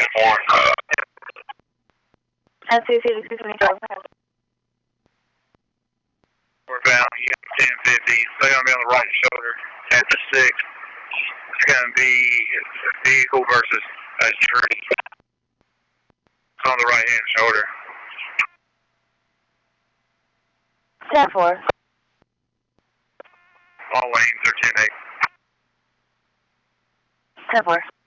NCC 227. We're bound 1050. They're going to be on the right shoulder at the 6. It's going to be a vehicle versus a tree. It's on the right hand shoulder. 10-4. All lanes are 10-8. 10-4.